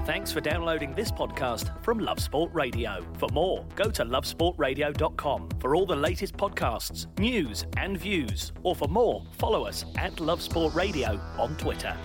Thanks for downloading this podcast from Love Sport Radio. For more, go to lovesportradio.com for all the latest podcasts, news and views. Or for more, follow us at Love Sport Radio on Twitter.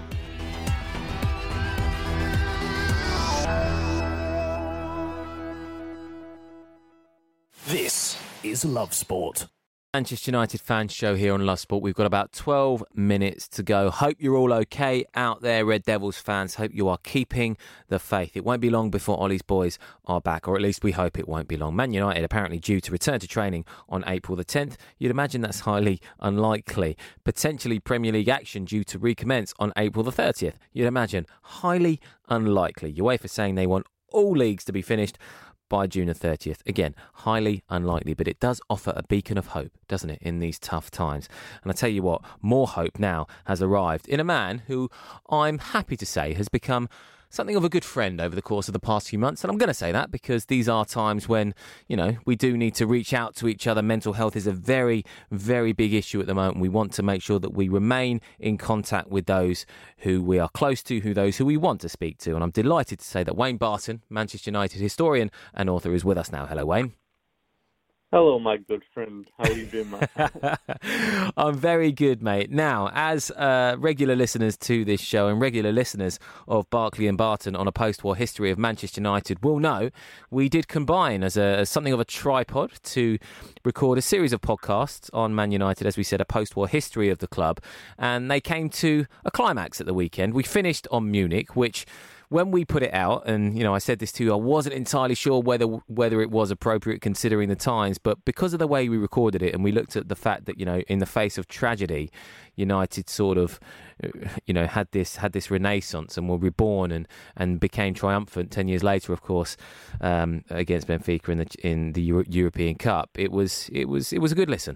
This is Love Sport. Manchester United fans show here on Love Sport. We've got about 12 minutes to go. Hope you're all okay out there, Red Devils fans. Hope you are keeping the faith. It won't be long before Ollie's boys are back, or at least we hope it won't be long. Man United apparently due to return to training on April the 10th. You'd imagine that's highly unlikely. Potentially Premier League action due to recommence on April the 30th. You'd imagine highly unlikely. UEFA saying they want all leagues to be finished by June the 30th. Again, highly unlikely, but it does offer a beacon of hope, doesn't it, in these tough times? And I tell you what, more hope now has arrived in a man who I'm happy to say has become something of a good friend over the course of the past few months. And I'm going to say that because these are times when, you know, we do need to reach out to each other. Mental health is a very, very big issue at the moment. We want to make sure that we remain in contact with those who we are close to, those who we want to speak to. And I'm delighted to say that Wayne Barton, Manchester United historian and author, is with us now. Hello, Wayne. Hello, my good friend. How are you doing, mate? I'm very good, mate. Now, as regular listeners to this show and regular listeners of Barkley and Barton on a post-war history of Manchester United will know, we did combine as something of a tripod to record a series of podcasts on Man United, as we said, a post-war history of the club. And they came to a climax at the weekend. We finished on Munich, which, when we put it out, and you know, I said this to you, I wasn't entirely sure whether it was appropriate considering the times, but because of the way we recorded it, and we looked at the fact that, you know, in the face of tragedy, United sort of, you know, had this renaissance and were reborn and became triumphant 10 years later, of course, against Benfica in the European Cup. It was a good listen.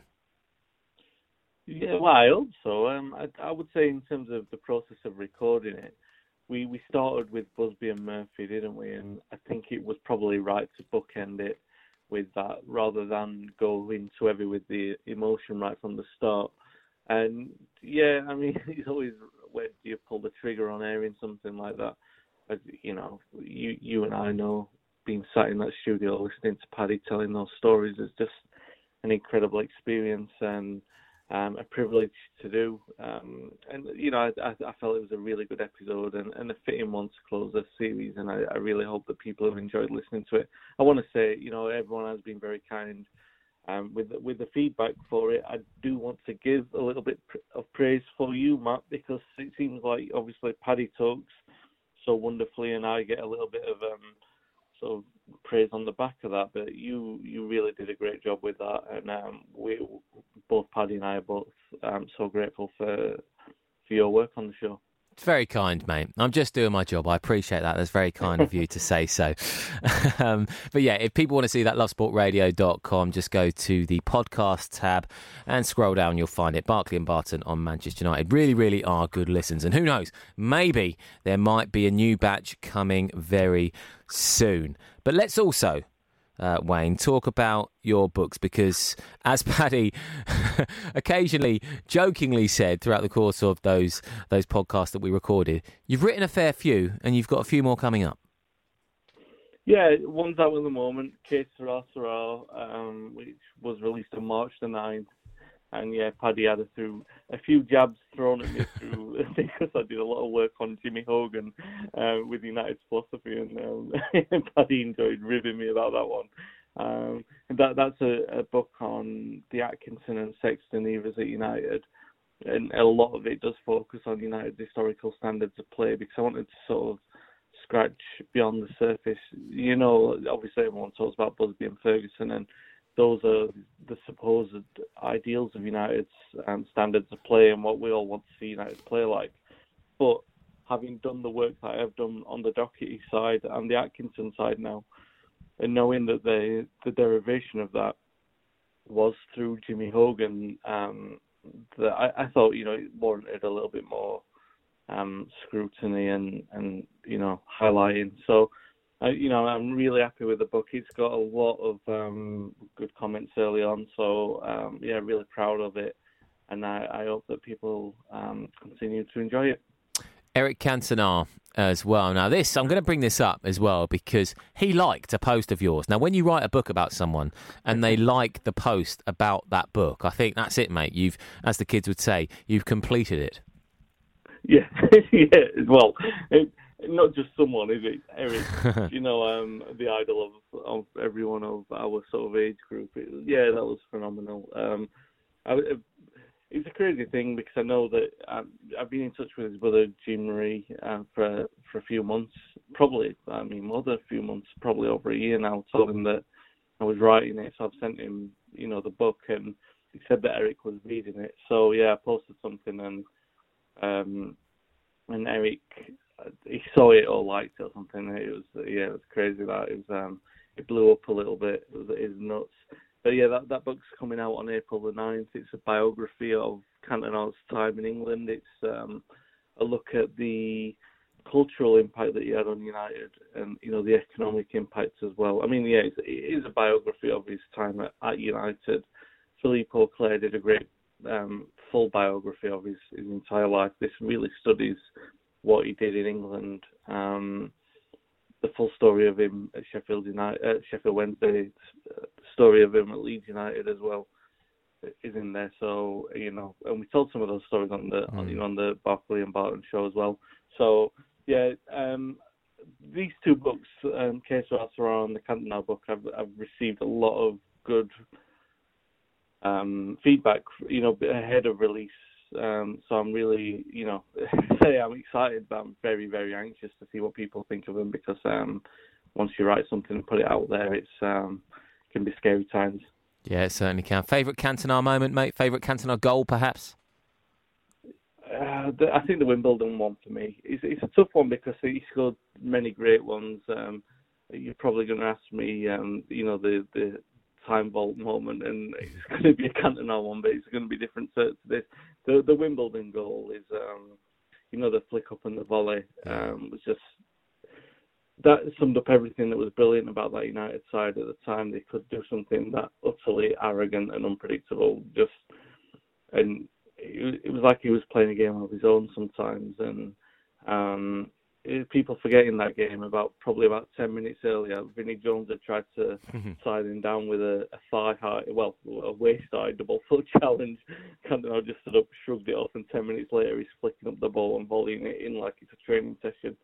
Yeah, well, I hope so. I would say in terms of the process of recording it, we started with Busby and Murphy, didn't we? And I think it was probably right to bookend it with that rather than go into heavy with the emotion right from the start. And yeah, I mean, it's always, where do you pull the trigger on airing something like that? As you know, you and I know, being sat in that studio listening to Paddy telling those stories is just an incredible experience and a privilege to do. And you know, I felt it was a really good episode and a fitting one to close the series, and I really hope that people have enjoyed listening to it. I want to say, you know, everyone has been very kind with the feedback for it. I do want to give a little bit of praise for you, Matt, because it seems like obviously Paddy talks so wonderfully and I get a little bit of sort of praise on the back of that, but you really did a great job with that, and we both, Paddy and I, are both so grateful for your work on the show. It's very kind, mate. I'm just doing my job. I appreciate that. That's very kind of you to say so. But yeah, if people want to see that, lovesportradio.com, just go to the podcast tab and scroll down. You'll find it. Barkley and Barton on Manchester United. Really, really are good listens. And who knows, maybe there might be a new batch coming very soon. But let's also, Wayne, talk about your books, because as Paddy occasionally jokingly said throughout the course of those podcasts that we recorded, you've written a fair few and you've got a few more coming up. Yeah, one's out at the moment, Que Sera, which was released on March the 9th. And yeah, Paddy had a few jabs thrown at me through because I did a lot of work on Jimmy Hogan with United's philosophy, and Paddy enjoyed ribbing me about that one. That's a book on the Atkinson and Sexton eras at United, and a lot of it does focus on United's historical standards of play, because I wanted to sort of scratch beyond the surface. You know, obviously everyone talks about Busby and Ferguson, and those are the supposed ideals of United's standards of play and what we all want to see United play like. But having done the work that I have done on the Doherty side and the Atkinson side now, and knowing that the derivation of that was through Jimmy Hogan, that I thought, you know, it warranted a little bit more scrutiny and you know, highlighting. So, you know, I'm really happy with the book. It's got a lot of good comments early on, so yeah, really proud of it, and I hope that people continue to enjoy it. Eric Cantona as well. Now, I'm going to bring this up as well because he liked a post of yours. Now, when you write a book about someone and they like the post about that book, I think that's it, mate. You've, as the kids would say, you've completed it. Yeah, yeah. Well, not just someone, is it, Eric? You know, the idol of everyone of our sort of age group. Yeah, that was phenomenal. It's a crazy thing because I know that I've been in touch with his brother Jean Marie for a few months, probably. I mean, more than a few months, probably over a year now. Told him that I was writing it, so I've sent him, you know, the book, and he said that Eric was reading it. So yeah, I posted something, and Eric, he saw it or liked it or something. It was crazy that it blew up a little bit. It was nuts. But yeah, that book's coming out on April the 9th. It's a biography of Cantona's time in England. It's a look at the cultural impact that he had on United and, you know, the economic impact as well. I mean, yeah, it is a biography of his time at United. Philippe Auclair did a great full biography of his entire life. This really studies what he did in England. The full story of him at Sheffield Wednesday, the story of him at Leeds United as well is in there. So, you know, and we told some of those stories on the Barkley and Barton show as well. So, yeah, these two books, Que Sera Sera and the Cantona book, I've received a lot of good feedback, you know, ahead of release. So I'm really, you know, I'm excited, but I'm very, very anxious to see what people think of them because once you write something and put it out there, it's can be scary times. Yeah, it certainly can. Favourite Cantona moment, mate? Favourite Cantona goal, perhaps? I think the Wimbledon one for me. It's a tough one because he scored many great ones. You're probably going to ask me, you know, the time vault moment, and it's going to be a Cantona one, but it's going to be different to this. The Wimbledon goal is, you know, the flick up and the volley was just, that summed up everything that was brilliant about that United side at the time. They could do something that utterly arrogant and unpredictable, and it was like he was playing a game of his own sometimes, and people forget in that game probably about 10 minutes earlier, Vinnie Jones had tried to side him down with a waist-high double foot challenge. Cantona just stood up, shrugged it off, and 10 minutes later he's flicking up the ball and volleying it in like it's a training session.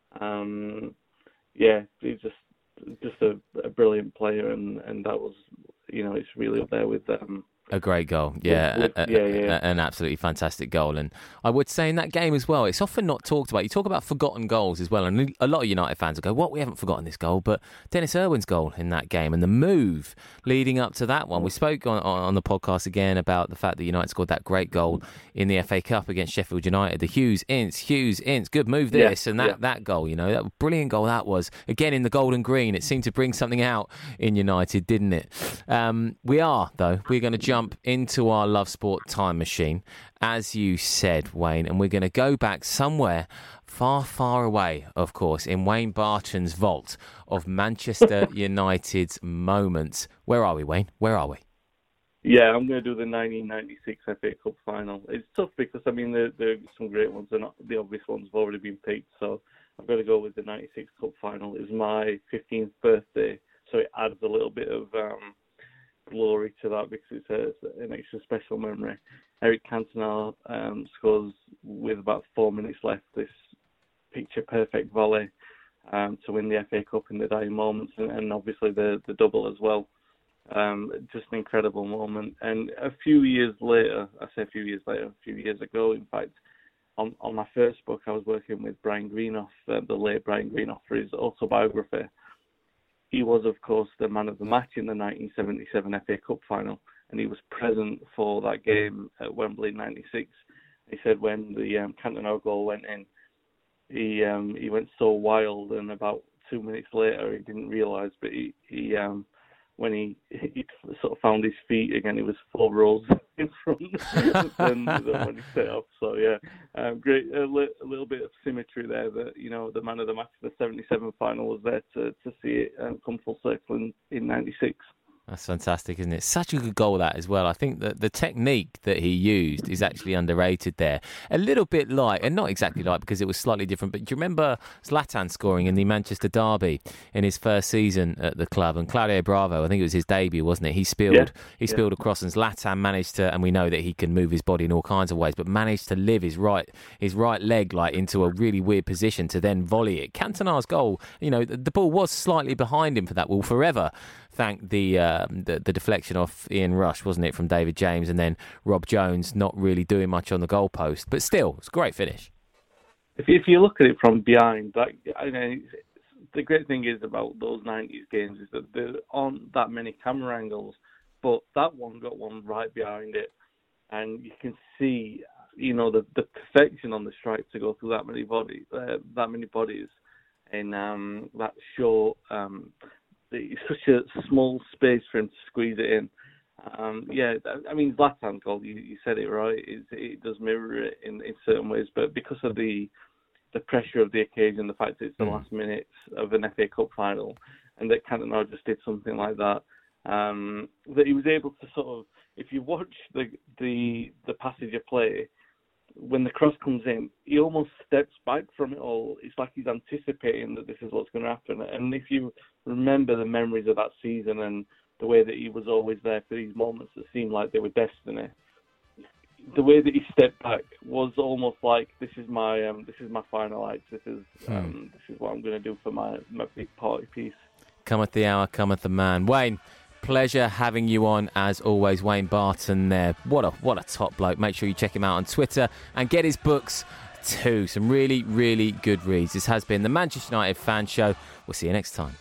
Yeah, he's just a brilliant player, and that was, you know, it's really up there with a great goal, yeah. An absolutely fantastic goal. And I would say in that game as well, it's often not talked about. You talk about forgotten goals as well, and a lot of United fans will go, what, we haven't forgotten this goal, but Dennis Irwin's goal in that game and the move leading up to that one. We spoke on the podcast again about the fact that United scored that great goal in the FA Cup against Sheffield United, the Hughes-Ince, good move this, and that goal, you know, that brilliant goal that was. Again, in the gold and green, it seemed to bring something out in United, didn't it? We're going to jump into our Love Sport time machine, as you said, Wayne, and we're going to go back somewhere far, far away, of course, in Wayne Barton's vault of Manchester United's moments. Where are we, Wayne? Where are we? Yeah, I'm going to do the 1996 FA Cup final. It's tough because, I mean, there are some great ones, and the obvious ones have already been picked, so I've got to go with the 96 Cup final. It was my 15th birthday, so it adds a little bit of glory to that because it's an extra special memory. Eric Cantona scores with about 4 minutes left this picture-perfect volley to win the FA Cup in the dying moments, and obviously the double as well. Just an incredible moment. And a few years ago, in fact, on my first book, I was working with Brian Greenough, the late Brian Greenough, for his autobiography. He was, of course, the man of the match in the 1977 FA Cup final, and he was present for that game at Wembley in '96. He said when the Cantona goal went in, he went so wild, and about 2 minutes later, he didn't realise, but when he sort of found his feet again, he was 4 rows in front than when he set up. So yeah, great, a little bit of symmetry there. That, you know, the man of the match of the '77 final was there to see it come full circle in '96. That's fantastic, isn't it? Such a good goal, that, as well. I think that the technique that he used is actually underrated there. A little bit like, and not exactly like because it was slightly different, but do you remember Zlatan scoring in the Manchester derby in his first season at the club? And Claudio Bravo, I think it was his debut, wasn't it? He spilled across, and Zlatan managed to, and we know that he can move his body in all kinds of ways, but managed to live his right leg like into a really weird position to then volley it. Cantona's goal, the ball was slightly behind him for that. Will forever thank the deflection off Ian Rush, wasn't it, from David James, and then Rob Jones not really doing much on the goalpost. But still, it's a great finish. If you look at it from behind, the great thing is about those 90s games is that there aren't that many camera angles, but that one got one right behind it, and you can see, the perfection on the strike to go through that many bodies, in that short. It's such a small space for him to squeeze it in. Zlatan's goal, you said it right, it does mirror it in certain ways, but because of the pressure of the occasion, the fact that it's the last minutes of an FA Cup final, and that Cantona just did something like that, that he was able to sort of, if you watch the passage of play, when the cross comes in, he almost steps back from it all. It's like he's anticipating that this is what's going to happen. And if you remember the memories of that season and the way that he was always there for these moments that seemed like they were destiny, the way that he stepped back was almost like, this is my final act. This is what I'm going to do for my big party piece. Cometh the hour, cometh the man. Wayne, pleasure having you on as always. Wayne Barton there. What a top bloke. Make sure you check him out on Twitter and get his books too. Some really, really good reads. This has been the Manchester United Fan Show. We'll see you next time.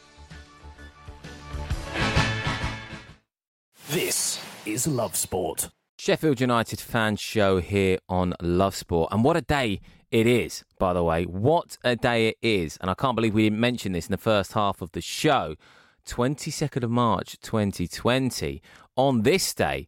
This is Love Sport. Sheffield United Fan Show here on Love Sport. And what a day it is, by the way. What a day it is. And I can't believe we didn't mention this in the first half of the show. 22nd of March 2020. On this day,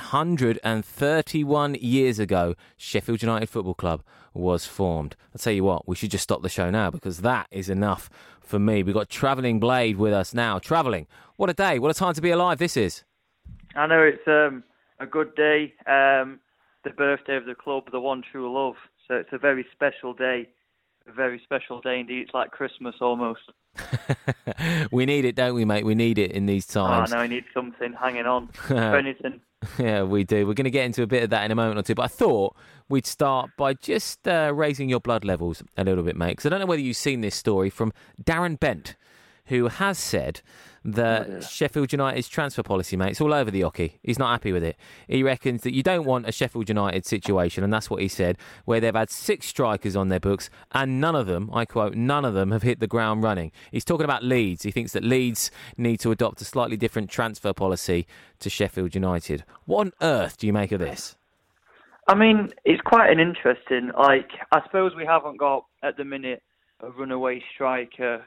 131 years ago, Sheffield United Football Club was formed. I'll tell you what, we should just stop the show now because that is enough for me. We've got Travelling Blade with us now. Travelling, what a day, what a time to be alive this is. I know it's a good day, the birthday of the club, the one true love. So it's a very special day. A very special day indeed. It's like Christmas almost. We need it, don't we, mate? We need it in these times. Oh, no, I need something hanging on for anything. Yeah, we do. We're going to get into a bit of that in a moment or two. But I thought we'd start by just raising your blood levels a little bit, mate. Because I don't know whether you've seen this story from Darren Bent, who has said that Sheffield United's transfer policy, mate, it's all over the hockey. He's not happy with it. He reckons that you don't want a Sheffield United situation, and that's what he said, where they've had 6 strikers on their books, and none of them, I quote, none of them have hit the ground running. He's talking about Leeds. He thinks that Leeds need to adopt a slightly different transfer policy to Sheffield United. What on earth do you make of this? I mean, it's quite an interesting, I suppose we haven't got, at the minute, a runaway striker,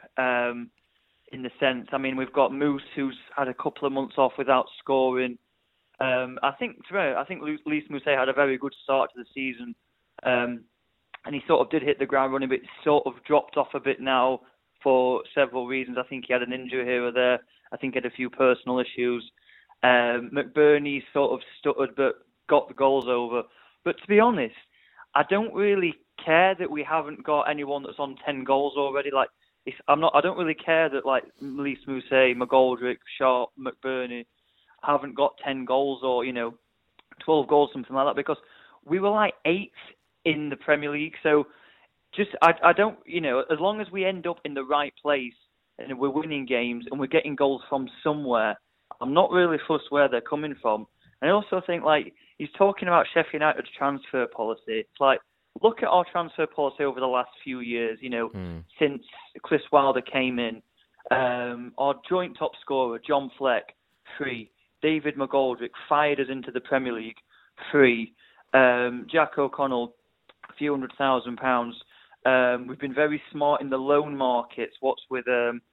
in the sense, I mean, we've got Moose, who's had a couple of months off without scoring. I think Lys Mousset had a very good start to the season, and he sort of did hit the ground running, but sort of dropped off a bit now for several reasons. I think he had an injury here or there. I think he had a few personal issues. McBurney sort of stuttered, but got the goals over. But to be honest, I don't really care that we haven't got anyone that's on 10 goals already. I don't really care that Lys Mousset, McGoldrick, Sharp, McBurney haven't got 10 goals or 12 goals, something like that, because we were 8th in the Premier League. So I don't, as long as we end up in the right place and we're winning games and we're getting goals from somewhere, I'm not really fussed where they're coming from. And I also think he's talking about Sheffield United's transfer policy. It's look at our transfer policy over the last few years, since Chris Wilder came in. Our joint top scorer, John Fleck, free. David McGoldrick fired us into the Premier League, free. Jack O'Connell, a few £100,000. We've been very smart in the loan markets. What's with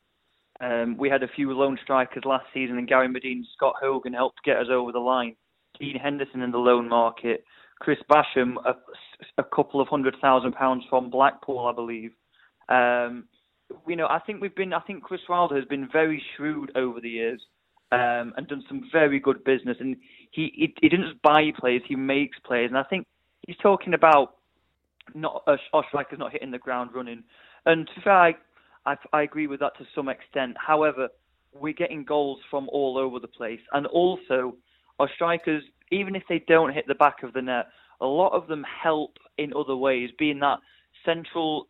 we had a few loan strikers last season, and Gary Medine, Scott Hogan helped get us over the line. Dean Henderson in the loan market. Chris Basham, a couple of £100,000 from Blackpool, I believe. I think Chris Wilder has been very shrewd over the years, and done some very good business. And he didn't just buy players, he makes players. And I think he's talking about not our strikers not hitting the ground running. And to be fair, I agree with that to some extent. However, we're getting goals from all over the place. And also, our strikers, even if they don't hit the back of the net, a lot of them help in other ways, being that central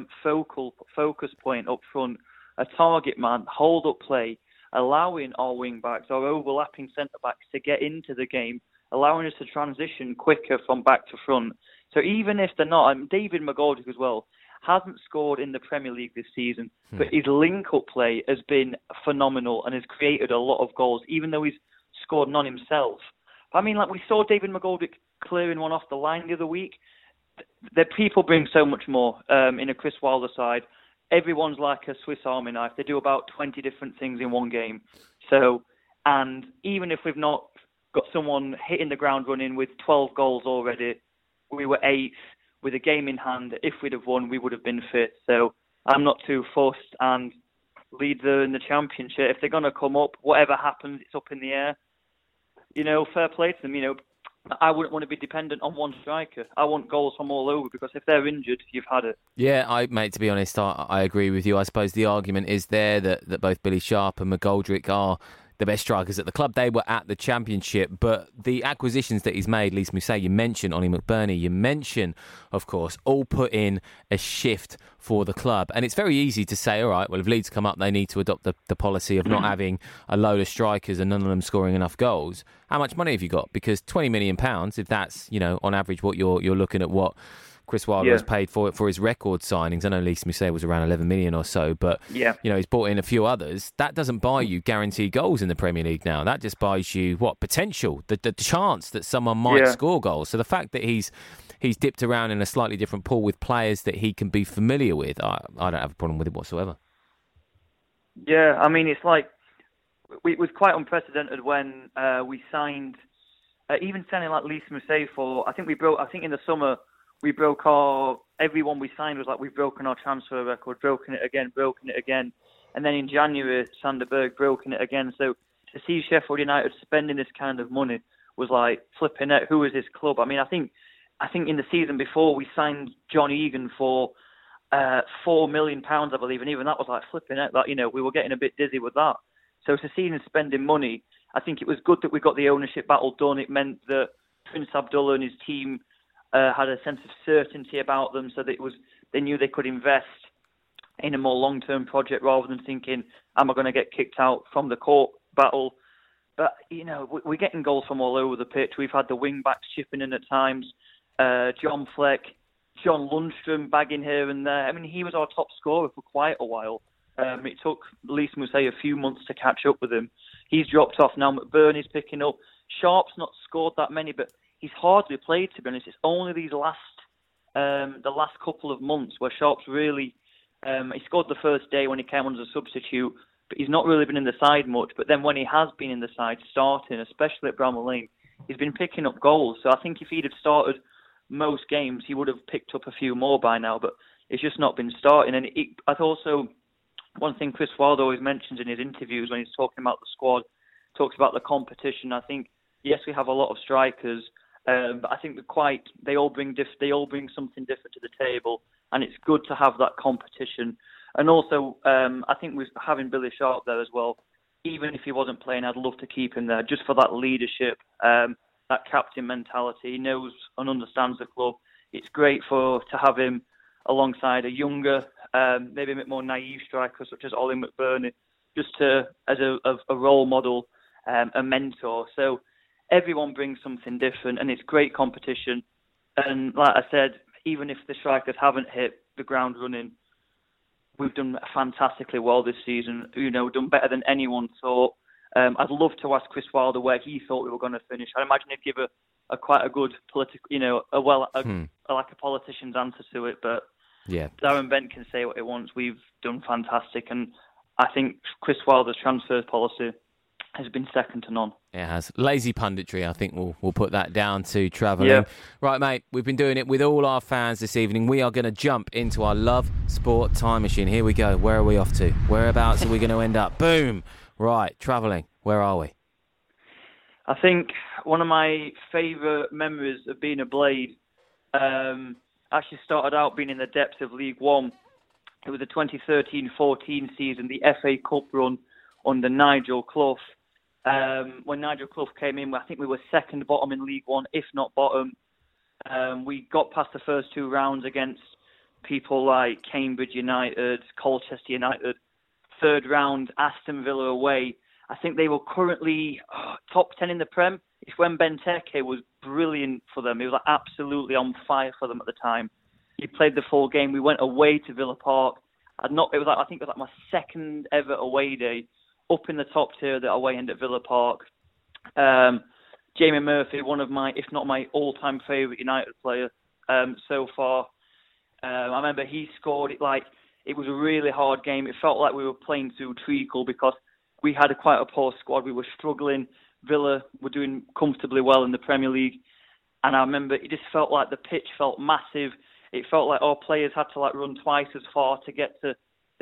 focus point up front, a target man, hold-up play, allowing our wing-backs, our overlapping centre-backs to get into the game, allowing us to transition quicker from back to front. So even if they're not, David McGoldrick as well, hasn't scored in the Premier League this season, but his link-up play has been phenomenal and has created a lot of goals, even though he's scored none himself. I mean, like we saw David McGoldrick clearing one off the line the other week. The people bring so much more in a Chris Wilder side. Everyone's like a Swiss Army knife. They do about 20 different things in one game. So, and even if we've not got someone hitting the ground running with 12 goals already, we were 8th with a game in hand. If we'd have won, we would have been 5th. So I'm not too fussed, and Leeds are in the Championship. If they're going to come up, whatever happens, it's up in the air. You know, fair play to them. You know, I wouldn't want to be dependent on one striker. I want goals from all over, because if they're injured, you've had it. Yeah, mate, to be honest, I agree with you. I suppose the argument is there that both Billy Sharp and McGoldrick are the best strikers at the club. They were at the Championship, but the acquisitions that he's made, Lys Mousset, you mentioned Ollie McBurney, you mentioned, of course, all put in a shift for the club. And it's very easy to say, all right, well, if Leeds come up, they need to adopt the policy of not having a load of strikers and none of them scoring enough goals. How much money have you got? Because £20 million, if that's, you know, on average what you're looking at, what Chris Wilder has paid for his record signings. I know Lys Mousset was around 11 million or so, but you know, he's brought in a few others. That doesn't buy you guaranteed goals in the Premier League now. That just buys you potential, the chance that someone might score goals. So the fact that he's dipped around in a slightly different pool with players that he can be familiar with, I don't have a problem with it whatsoever. Yeah, I mean, it's like it was quite unprecedented when we signed, even signing like Lys Mousset for. I think in the summer. We broke everyone we signed was like, we've broken our transfer record, broken it again. And then in January, Sander Berg broken it again. So to see Sheffield United spending this kind of money was like, flipping it, who is this club? I mean, I think in the season before, we signed John Egan for £4 million, I believe. And even that was like, flipping it, that, you know, we were getting a bit dizzy with that. So to see him spending money, I think it was good that we got the ownership battle done. It meant that Prince Abdullah and his team had a sense of certainty about them, so that they knew they could invest in a more long-term project rather than thinking, am I going to get kicked out from the court battle? But, you know, we're getting goals from all over the pitch. We've had the wing-backs chipping in at times, John Fleck, John Lundstrom bagging here and there. I mean, he was our top scorer for quite a while. It took Lys Mousset a few months to catch up with him. He's dropped off now. McBurney's picking up. Sharp's not scored that many, but he's hardly played, to be honest. It's only these the last couple of months where Sharp's really, he scored the first day when he came on as a substitute, but he's not really been in the side much. But then when he has been in the side starting, especially at Bramall Lane, he's been picking up goals. So I think if he'd have started most games, he would have picked up a few more by now, but it's just not been starting. And I also, one thing Chris Wilder always mentions in his interviews when he's talking about the squad, talks about the competition. I think, yes, we have a lot of strikers, but I think they all bring something different to the table, and it's good to have that competition. And also, I think with having Billy Sharp there as well, even if he wasn't playing, I'd love to keep him there just for that leadership, that captain mentality. He knows and understands the club. It's great to have him alongside a younger, maybe a bit more naive striker such as Ollie McBurney, just as a role model, a mentor. So everyone brings something different, and it's great competition. And like I said, even if the strikers haven't hit the ground running, we've done fantastically well this season. You know, done better than anyone thought. I'd love to ask Chris Wilder where he thought we were going to finish. I imagine he'd give quite a good political, you know, like a politician's answer to it. But yeah, Darren Bent can say what he wants. We've done fantastic, and I think Chris Wilder's transfer policy has been second to none. It has. Lazy punditry, I think we'll put that down to travelling. Yeah. Right, mate, we've been doing it with all our fans this evening. We are going to jump into our Love Sport time machine. Here we go. Where are we off to? Whereabouts are we going to end up? Boom. Right, travelling. Where are we? I think one of my favourite memories of being a Blade actually started out being in the depths of League One. It was the 2013-14 season, the FA Cup run under Nigel Clough. When Nigel Clough came in, I think we were second bottom in League One, if not bottom. We got past the first 2 rounds against people like Cambridge United, Colchester United. Third round, Aston Villa away. I think they were currently top 10 in the Prem. It's when Benteke was brilliant for them. He was absolutely on fire for them at the time. He played the full game. We went away to Villa Park. I think it was my second ever away day, up in the top tier of the away end at Villa Park. Jamie Murphy, one of my, if not my all-time favourite United player so far. I remember he scored it it was a really hard game. It felt like we were playing through treacle because we had quite a poor squad. We were struggling. Villa were doing comfortably well in the Premier League. And I remember it just felt like the pitch felt massive. It felt like our players had to run twice as far to get to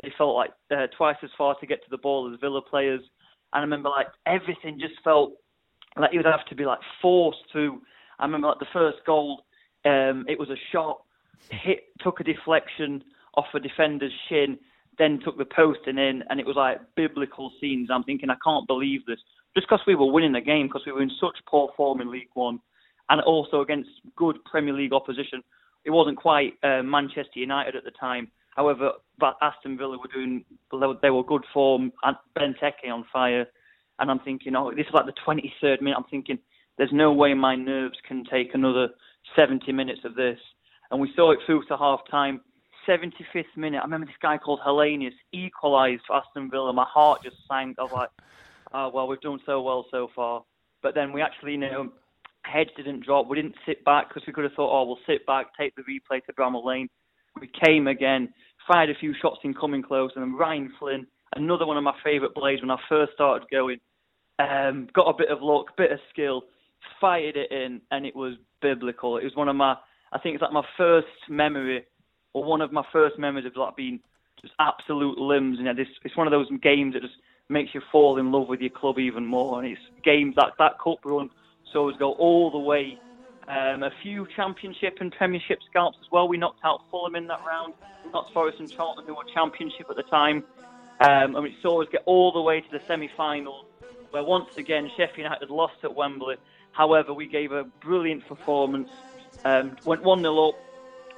the ball as Villa players. And I remember everything just felt like it would have to be forced through. I remember the first goal, it was a shot, took a deflection off a defender's shin, then took the post and in, and it was biblical scenes. I'm thinking, I can't believe this. Just because we were winning the game, because we were in such poor form in League One, and also against good Premier League opposition. It wasn't quite Manchester United at the time. However, but Aston Villa they were good form, and Benteke on fire. And I'm thinking, this is the 23rd minute. I'm thinking, there's no way my nerves can take another 70 minutes of this. And we saw it through to half-time. 75th minute, I remember this guy called Hellenius equalised for Aston Villa. My heart just sank. I was like, oh, well, we've done so well so far. But then we actually, heads didn't drop. We didn't sit back because we could have thought, we'll sit back, take the replay to Bramall Lane. We came again, fired a few shots in coming close, and then Ryan Flynn, another one of my favourite Blades when I first started going, got a bit of luck, bit of skill, fired it in, and it was biblical. It was one of my first memory, or one of my first memories of being just absolute limbs. And it's one of those games that just makes you fall in love with your club even more. And it's games that cup run saw us go all the way. A few Championship and Premiership scalps as well. We knocked out Fulham in that round. We knocked Forest and Charlton, who were Championship at the time. And we saw us get all the way to the semi-finals, where once again Sheffield United lost at Wembley. However, we gave a brilliant performance. Went 1-0 up.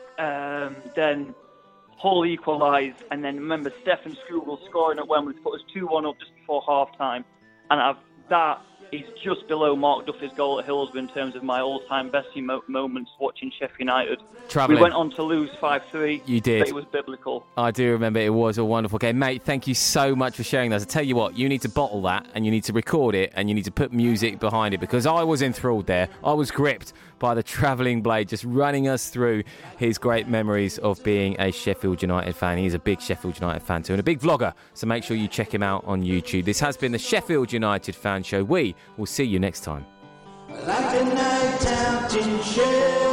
Then Hull equalised, and then remember Stefan Skugel scoring at Wembley to put us 2-1 up just before half-time. And that is just below Mark Duffy's goal at Hillsborough in terms of my all-time best moments watching Sheffield United. Travelling. We went on to lose 5-3. You did. But it was biblical. I do remember. It was a wonderful game. Mate, thank you so much for sharing that. I tell you what, you need to bottle that, and you need to record it, and you need to put music behind it, because I was enthralled there. I was gripped by the travelling Blade just running us through his great memories of being a Sheffield United fan. He's a big Sheffield United fan too, and a big vlogger, so make sure you check him out on YouTube. This has been the Sheffield United Fan Show. We will see you next time. Like a night out in Sheffield,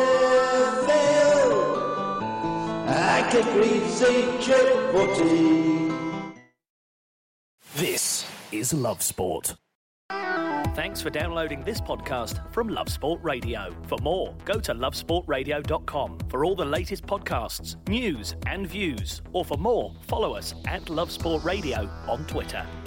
I could read St. Tripodi. This is Love Sport. Thanks for downloading this podcast from Love Sport Radio. For more, go to lovesportradio.com for all the latest podcasts, news and views. Or for more, follow us at Love Sport Radio on Twitter.